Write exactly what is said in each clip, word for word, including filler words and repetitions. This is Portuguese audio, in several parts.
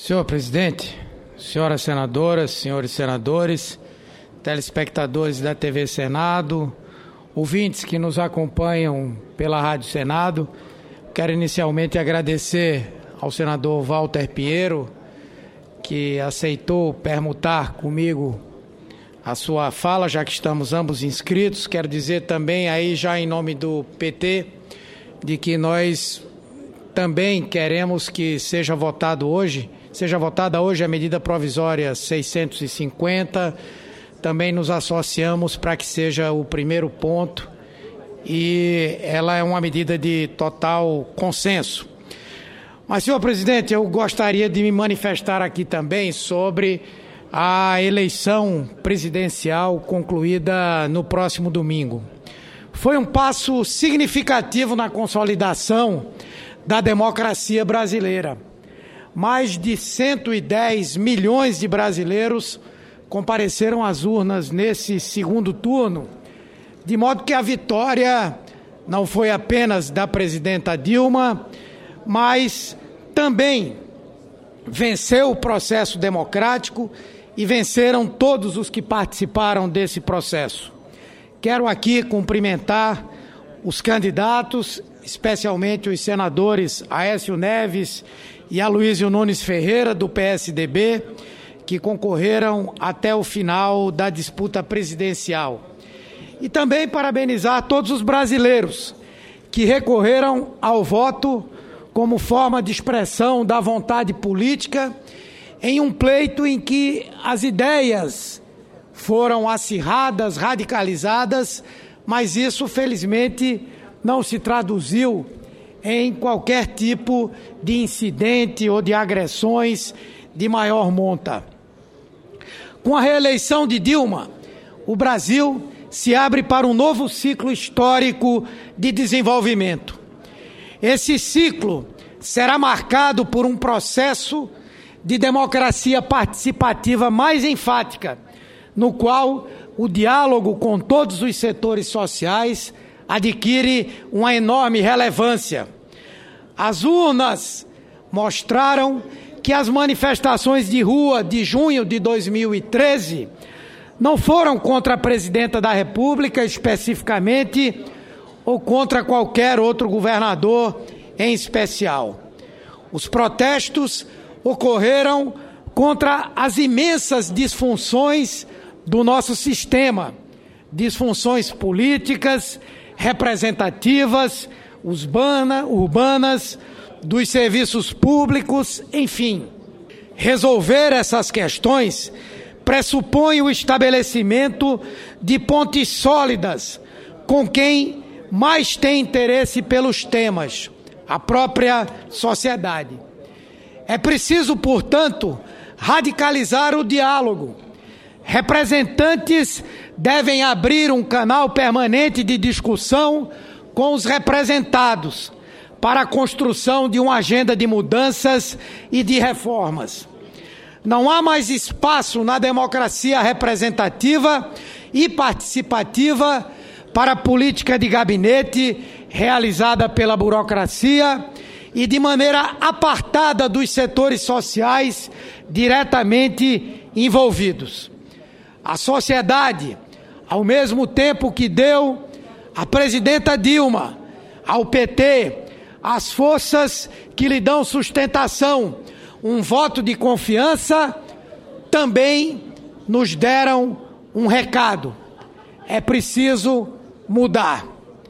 Senhor presidente, senhoras senadoras, senhores senadores, telespectadores da T V Senado, ouvintes que nos acompanham pela Rádio Senado, quero inicialmente agradecer ao senador Walter Pinheiro, que aceitou permutar comigo a sua fala, já que estamos ambos inscritos. Quero dizer também aí, já em nome do P T, de que nós também queremos que seja votado hoje, seja votada hoje a medida provisória seiscentos e cinquenta. Também nos associamos para que seja o primeiro ponto e ela é uma medida de total consenso. Mas, senhor presidente, eu gostaria de me manifestar aqui também sobre a eleição presidencial concluída no próximo domingo. Foi um passo significativo na consolidação da democracia brasileira. Mais de cento e dez milhões de brasileiros compareceram às urnas nesse segundo turno, de modo que a vitória não foi apenas da presidenta Dilma, mas também venceu o processo democrático e venceram todos os que participaram desse processo. Quero aqui cumprimentar os candidatos, especialmente os senadores Aécio Neves e Aloysio Nunes Ferreira, do P S D B, que concorreram até o final da disputa presidencial. E também parabenizar todos os brasileiros que recorreram ao voto como forma de expressão da vontade política em um pleito em que as ideias foram acirradas, radicalizadas, mas isso, felizmente, não se traduziu em qualquer tipo de incidente ou de agressões de maior monta. Com a reeleição de Dilma, o Brasil se abre para um novo ciclo histórico de desenvolvimento. Esse ciclo será marcado por um processo de democracia participativa mais enfática, no qual o diálogo com todos os setores sociais adquire uma enorme relevância. As urnas mostraram que as manifestações de rua de junho de dois mil e treze não foram contra a presidenta da República especificamente ou contra qualquer outro governador em especial. Os protestos ocorreram contra as imensas disfunções do nosso sistema, disfunções políticas, representativas, urbana, urbanas, dos serviços públicos, enfim. Resolver essas questões pressupõe o estabelecimento de pontes sólidas com quem mais tem interesse pelos temas, a própria sociedade. É preciso, portanto, radicalizar o diálogo. Representantes devem abrir um canal permanente de discussão com os representados para a construção de uma agenda de mudanças e de reformas. Não há mais espaço na democracia representativa e participativa para a política de gabinete realizada pela burocracia e de maneira apartada dos setores sociais diretamente envolvidos. A sociedade, ao mesmo tempo que deu à presidenta Dilma, ao P T, as forças que lhe dão sustentação, um voto de confiança, também nos deram um recado. É preciso mudar.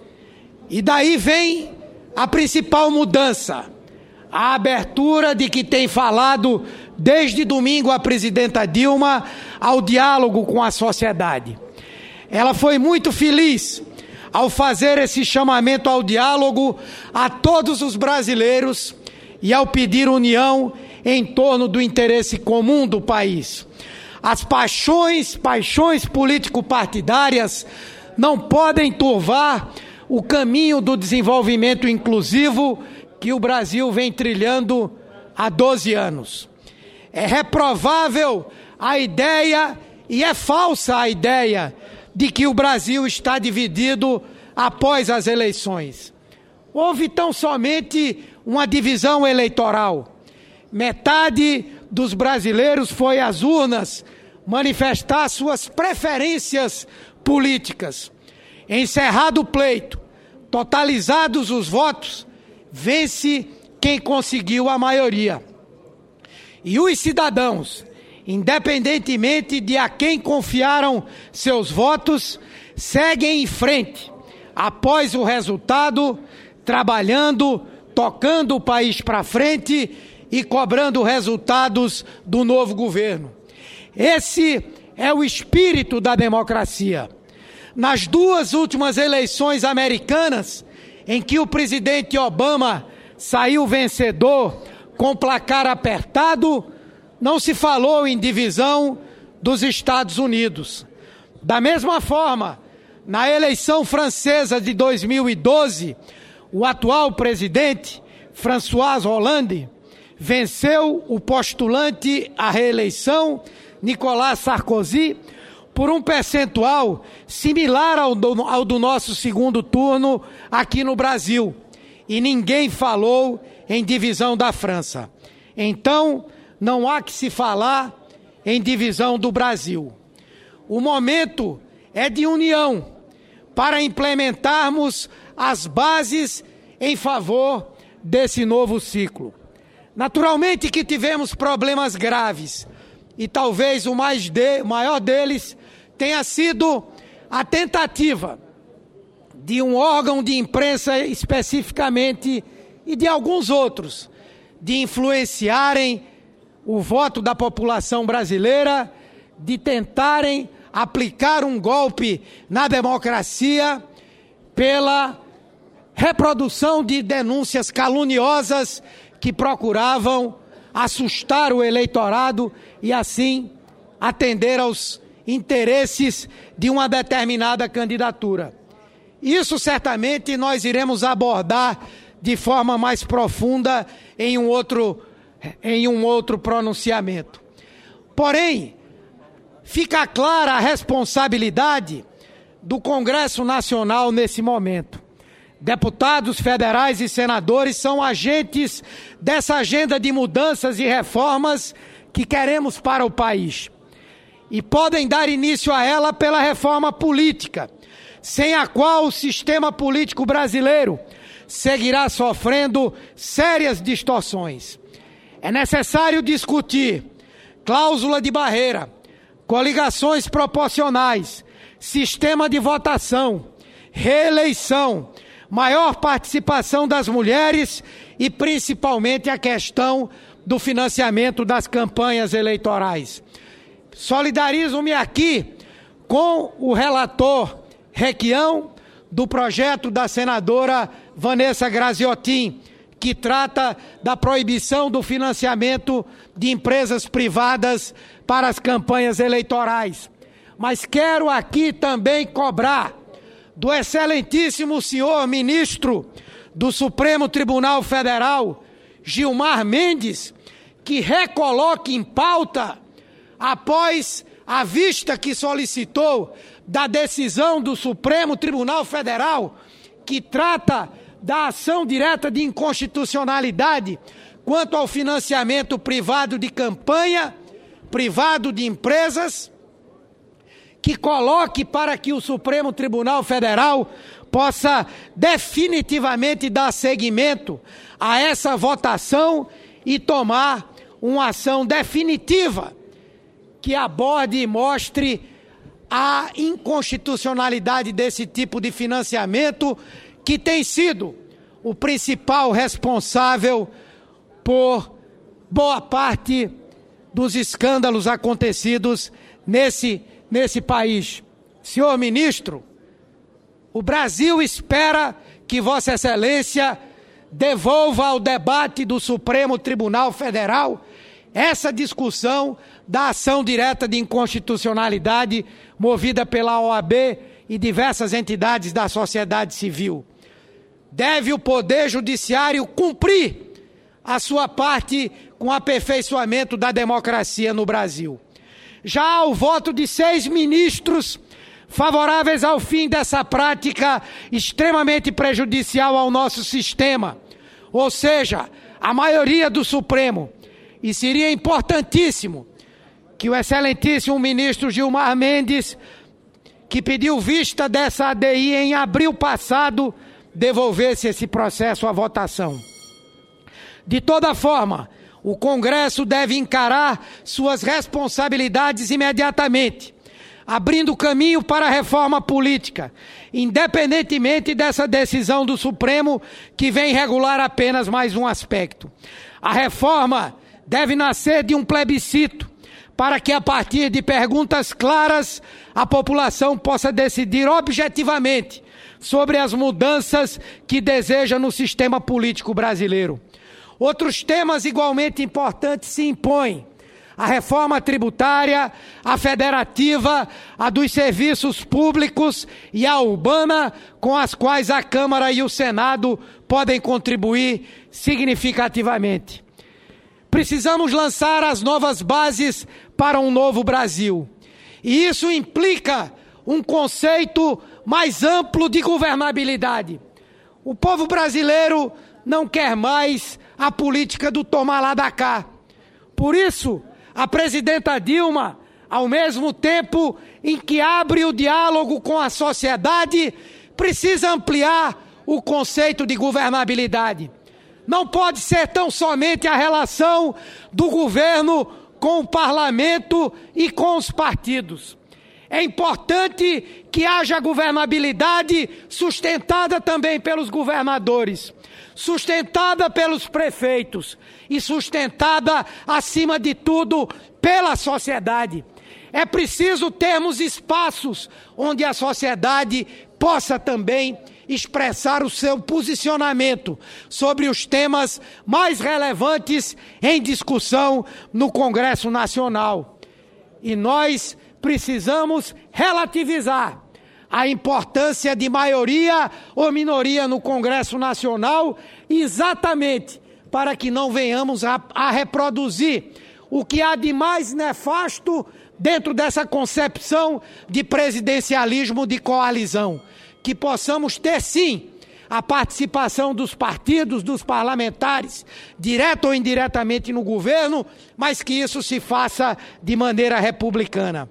E daí vem a principal mudança, a abertura de que tem falado desde domingo a presidenta Dilma ao diálogo com a sociedade. Ela foi muito feliz ao fazer esse chamamento ao diálogo a todos os brasileiros e ao pedir união em torno do interesse comum do país. As paixões, paixões político-partidárias não podem turvar o caminho do desenvolvimento inclusivo que o Brasil vem trilhando há doze anos. É reprovável a ideia, e é falsa a ideia, de que o Brasil está dividido após as eleições. Houve tão somente uma divisão eleitoral. Metade dos brasileiros foi às urnas manifestar suas preferências políticas. Encerrado o pleito, totalizados os votos, vence quem conseguiu a maioria. E os cidadãos, independentemente de a quem confiaram seus votos, seguem em frente, após o resultado, trabalhando, tocando o país para frente e cobrando resultados do novo governo. Esse é o espírito da democracia. Nas duas últimas eleições americanas, em que o presidente Obama saiu vencedor com placar apertado, não se falou em divisão dos Estados Unidos. Da mesma forma, na eleição francesa de dois mil e doze, o atual presidente, François Hollande, venceu o postulante à reeleição, Nicolas Sarkozy, por um percentual similar ao do, ao do nosso segundo turno aqui no Brasil. E ninguém falou em divisão da França. Então, não há que se falar em divisão do Brasil. O momento é de união para implementarmos as bases em favor desse novo ciclo. Naturalmente que tivemos problemas graves, e talvez o mais de, maior deles tenha sido a tentativa de um órgão de imprensa especificamente e de alguns outros de influenciarem o voto da população brasileira, de tentarem aplicar um golpe na democracia pela reprodução de denúncias caluniosas que procuravam assustar o eleitorado e assim atender aos interesses de uma determinada candidatura. Isso certamente nós iremos abordar de forma mais profunda em um outro, em um outro pronunciamento. Porém, fica clara a responsabilidade do Congresso Nacional nesse momento. Deputados federais e senadores são agentes dessa agenda de mudanças e reformas que queremos para o país. E podem dar início a ela pela reforma política, sem a qual o sistema político brasileiro seguirá sofrendo sérias distorções. É necessário discutir cláusula de barreira, coligações proporcionais, sistema de votação, reeleição, maior participação das mulheres e principalmente a questão do financiamento das campanhas eleitorais. Solidarizo-me aqui com o relator Requião do projeto da senadora Vanessa Graziotin, que trata da proibição do financiamento de empresas privadas para as campanhas eleitorais. Mas quero aqui também cobrar do excelentíssimo senhor ministro do Supremo Tribunal Federal, Gilmar Mendes, que recoloque em pauta, após a vista que solicitou da decisão do Supremo Tribunal Federal, que trata da ação direta de inconstitucionalidade quanto ao financiamento privado de campanha, privado de empresas, que coloque para que o Supremo Tribunal Federal possa definitivamente dar seguimento a essa votação e tomar uma ação definitiva que aborde e mostre a inconstitucionalidade desse tipo de financiamento, que tem sido o principal responsável por boa parte dos escândalos acontecidos nesse, nesse país. Senhor ministro, o Brasil espera que Vossa Excelência devolva ao debate do Supremo Tribunal Federal essa discussão da ação direta de inconstitucionalidade movida pela O A B e diversas entidades da sociedade civil. Deve o Poder Judiciário cumprir a sua parte com o aperfeiçoamento da democracia no Brasil. Já há o voto de seis ministros favoráveis ao fim dessa prática extremamente prejudicial ao nosso sistema, ou seja, a maioria do Supremo. E seria importantíssimo que o excelentíssimo ministro Gilmar Mendes, que pediu vista dessa A D I em abril passado, devolvesse esse processo à votação. De toda forma, o Congresso deve encarar suas responsabilidades imediatamente, abrindo caminho para a reforma política, independentemente dessa decisão do Supremo, que vem regular apenas mais um aspecto. A reforma deve nascer de um plebiscito, para que a partir de perguntas claras, a população possa decidir objetivamente sobre as mudanças que deseja no sistema político brasileiro. Outros temas igualmente importantes se impõem: a reforma tributária, a federativa, a dos serviços públicos e a urbana, com as quais a Câmara e o Senado podem contribuir significativamente. Precisamos lançar as novas bases para um novo Brasil. E isso implica um conceito mais amplo de governabilidade. O povo brasileiro não quer mais a política do tomar lá da cá. Por isso, a presidenta Dilma, ao mesmo tempo em que abre o diálogo com a sociedade, precisa ampliar o conceito de governabilidade. Não pode ser tão somente a relação do governo com o parlamento e com os partidos. É importante que haja governabilidade sustentada também pelos governadores, sustentada pelos prefeitos e sustentada, acima de tudo, pela sociedade. É preciso termos espaços onde a sociedade possa também expressar o seu posicionamento sobre os temas mais relevantes em discussão no Congresso Nacional. E nós precisamos relativizar a importância de maioria ou minoria no Congresso Nacional, exatamente para que não venhamos a, a reproduzir o que há de mais nefasto dentro dessa concepção de presidencialismo de coalizão. Que possamos ter, sim, a participação dos partidos, dos parlamentares, direto ou indiretamente no governo, mas que isso se faça de maneira republicana.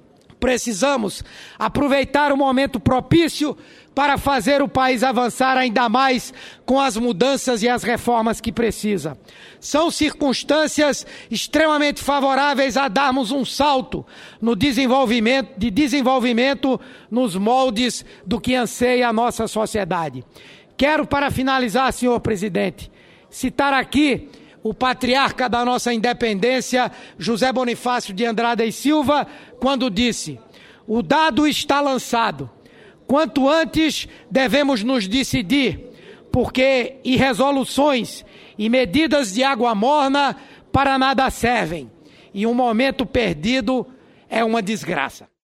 Precisamos aproveitar o momento propício para fazer o país avançar ainda mais com as mudanças e as reformas que precisa. São circunstâncias extremamente favoráveis a darmos um salto no desenvolvimento, de desenvolvimento nos moldes do que anseia a nossa sociedade. Quero, para finalizar, senhor presidente, citar aqui o patriarca da nossa independência, José Bonifácio de Andrada e Silva, quando disse: o dado está lançado. Quanto antes devemos nos decidir, porque irresoluções e medidas de água morna para nada servem, e um momento perdido é uma desgraça.